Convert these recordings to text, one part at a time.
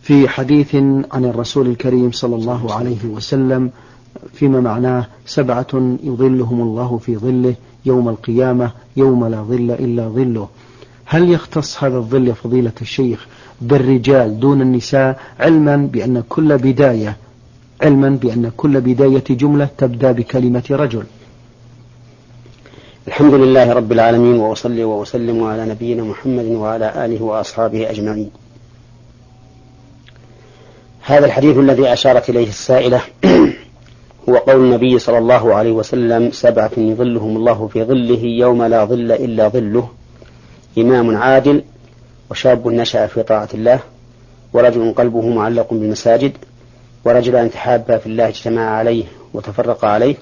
في حديث عن الرسول الكريم صلى الله عليه وسلم فيما معناه 7 يظلهم الله في ظله يوم القيامة يوم لا ظل إلا ظله. هل يختص هذا الظل فضيلة الشيخ بالرجال دون النساء، علما بأن كل بداية جملة تبدأ بكلمة رجل؟ الحمد لله رب العالمين، وأصلي وأسلم على نبينا محمد وعلى آله وأصحابه أجمعين. هذا الحديث الذي أشارت إليه السائلة هو قول النبي صلى الله عليه وسلم: 7 يظلهم الله في ظله يوم لا ظل إلا ظله: إمام عادل، وشاب نشأ في طاعة الله، ورجل قلبه معلق بالمساجد، ورجلان تحابا في الله اجتمعا عليه وتفرقا عليه،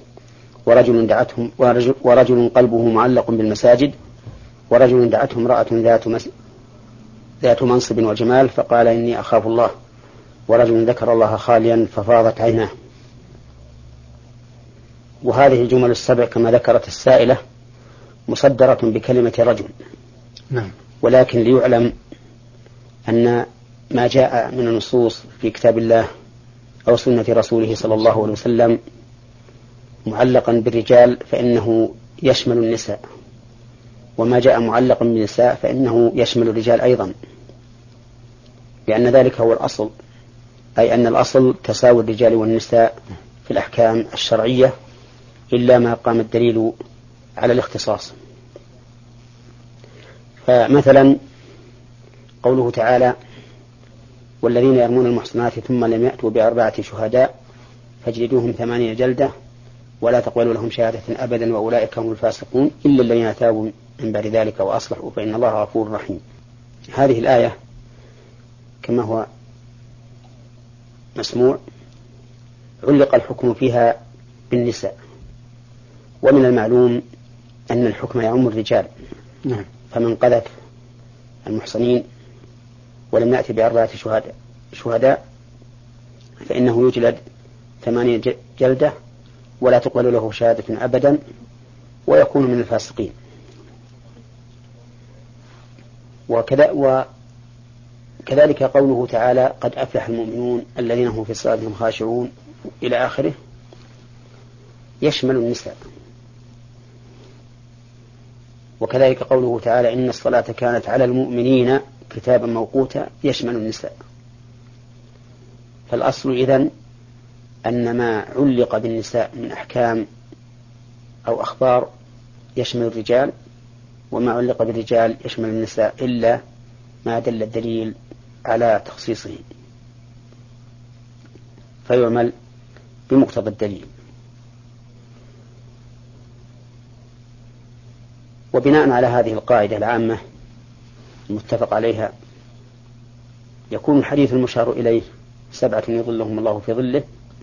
ورجل قلبه معلق بالمساجد، ورجل دعته امرأة ذات منصب وجمال فقال: إني أخاف الله، ورجل ذكر الله خاليا ففاضت عيناه. وهذه الجمل السبع كما ذكرت السائلة مصدرة بكلمة رجل. نعم. ولكن ليعلم أن ما جاء من النصوص في كتاب الله أو سنة رسوله صلى الله عليه وسلم معلقا بالرجال فإنه يشمل النساء، وما جاء معلقا بالنساء فإنه يشمل الرجال أيضا، لأن ذلك هو الأصل، أي أن الأصل تساوي الرجال والنساء في الأحكام الشرعية إلا ما قام الدليل على الاختصاص. فمثلا قوله تعالى: والذين يرمون المحصنات ثم لم يأتوا ب4 شهداء فاجلدوهم 8 جلدة ولا تقبلوا لهم شهادة أبدا وأولئك هم الفاسقون إلا الذين تابوا من بعد ذلك وأصلحوا فإن الله غفور رحيم. هذه الآية كما هو مسموع علق الحكم فيها بالنساء، ومن المعلوم أن الحكم يعم الرجال. نعم. فمن قذف المحصنين ولم يأتي ب4 شهداء فإنه يجلد 8 جلدة ولا تقبل له شهادة أبدا ويكون من الفاسقين. وكذلك قوله تعالى: قد أفلح المؤمنون الذين هم في صلاتهم خاشعون إلى آخره يشمل النساء. وكذلك قوله تعالى: إن الصلاة كانت على المؤمنين كتابا موقوتا يشمل النساء. فالأصل إذن أن ما علق بالنساء من أحكام أو أخبار يشمل الرجال، وما علق بالرجال يشمل النساء إلا ما دل الدليل على تخصيصه فيعمل بمقتضى الدليل. وبناء على هذه القاعدة العامة المتفق عليها يكون الحديث المشار إليه 7 يظلهم الله في ظله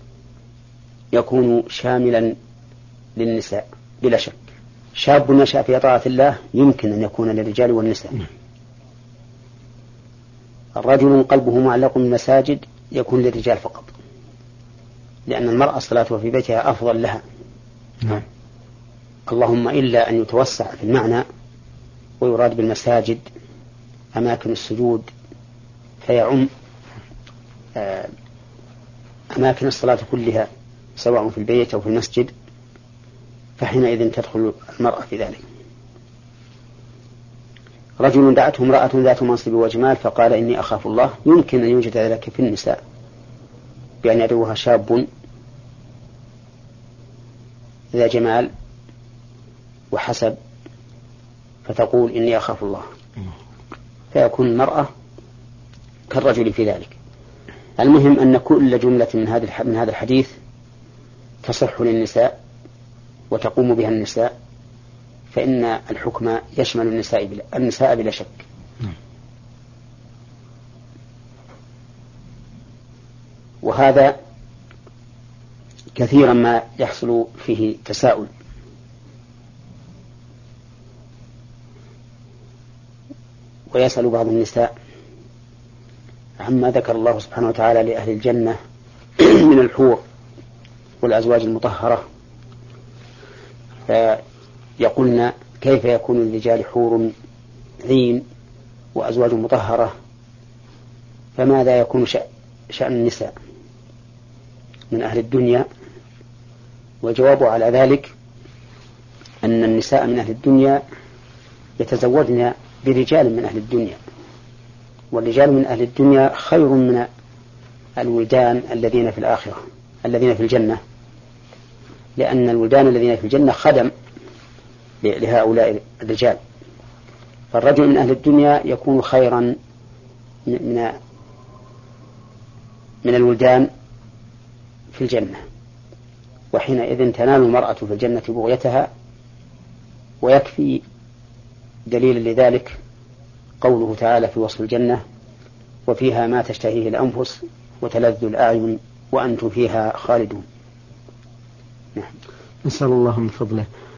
يكون شاملا للنساء بلا شك. شاب نشأ في طاعة الله يمكن أن يكون للرجال والنساء. الرجل قلبه معلق بالمساجد يكون للرجال فقط، لأن المرأة صلاتها في بيتها أفضل لها. اللهم إلا أن يتوسع في المعنى ويراد بالمساجد أماكن السجود فيعم أماكن الصلاة كلها سواء في البيت أو في المسجد، فحينئذ تدخل المرأة في ذلك. رجل دعته امرأة ذات منصب وجمال فقال: إني أخاف الله. يمكن أن يوجد ذلك في النساء بأن يدعوها شاب ذا جمال وحسب فتقول: إني أخاف الله، فيكون المرأة كالرجل في ذلك. المهم أن كل جملة من هذا الحديث تصح للنساء وتقوم بها النساء، فإن الحكم يشمل النساء بلا شك. وهذا كثيرا ما يحصل فيه تساؤل، ويسأل بعض النساء عما ذكر الله سبحانه وتعالى لأهل الجنة من الحور والأزواج المطهرة، فيقولن: كيف يكون للرجال حور عين وأزواج مطهرة فماذا يكون شأن النساء من أهل الدنيا؟ والجواب على ذلك أن النساء من أهل الدنيا يتزوجن برجال من أهل الدنيا، والرجال من أهل الدنيا خير من الولدان الذين في الآخرة الذين في الجنة، لأن الولدان الذين في الجنة خدم لهؤلاء الرجال، فالرجل من أهل الدنيا يكون خيرا من الولدان في الجنة، وحينئذ تنال المرأة في الجنة بغيتها. ويكفي دليل لذلك قوله تعالى في وصف الجنة: وفيها ما تشتهيه الأنفس وتلذ الأعين وأنتم فيها خالدون. نسأل الله من فضله.